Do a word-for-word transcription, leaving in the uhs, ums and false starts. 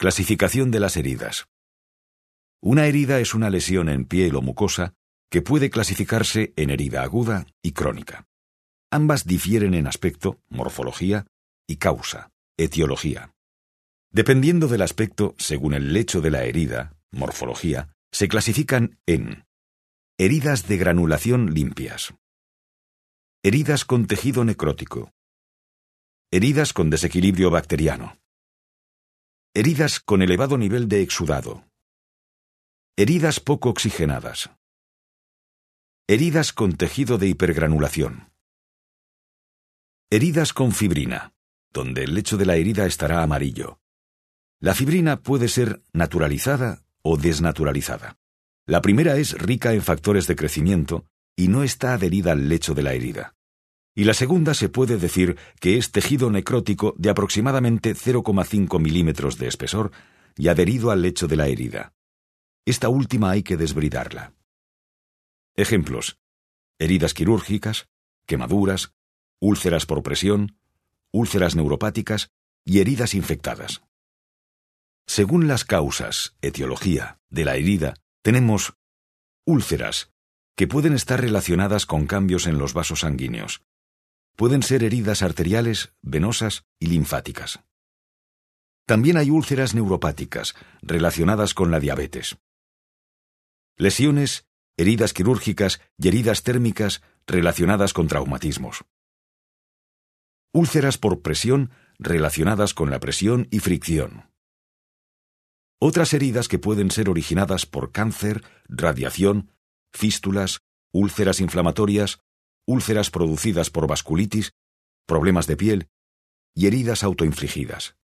Clasificación de las heridas. Una herida es una lesión en piel o mucosa que puede clasificarse en herida aguda y crónica. Ambas difieren en aspecto, morfología, y causa, etiología. Dependiendo del aspecto, según el lecho de la herida, morfología, se clasifican en heridas de granulación limpias, heridas con tejido necrótico, heridas con desequilibrio bacteriano, heridas con elevado nivel de exudado, heridas poco oxigenadas, heridas con tejido de hipergranulación, heridas con fibrina, donde el lecho de la herida estará amarillo. La fibrina puede ser naturalizada o desnaturalizada. La primera es rica en factores de crecimiento y no está adherida al lecho de la herida. Y la segunda se puede decir que es tejido necrótico de aproximadamente cero coma cinco milímetros de espesor y adherido al lecho de la herida. Esta última hay que desbridarla. Ejemplos: heridas quirúrgicas, quemaduras, úlceras por presión, úlceras neuropáticas y heridas infectadas. Según las causas, etiología, de la herida, tenemos úlceras, que pueden estar relacionadas con cambios en los vasos sanguíneos. Pueden ser heridas arteriales, venosas y linfáticas. También hay úlceras neuropáticas, relacionadas con la diabetes. Lesiones, heridas quirúrgicas y heridas térmicas relacionadas con traumatismos. Úlceras por presión relacionadas con la presión y fricción. Otras heridas que pueden ser originadas por cáncer, radiación, fístulas, úlceras inflamatorias, úlceras producidas por vasculitis, problemas de piel y heridas autoinfligidas.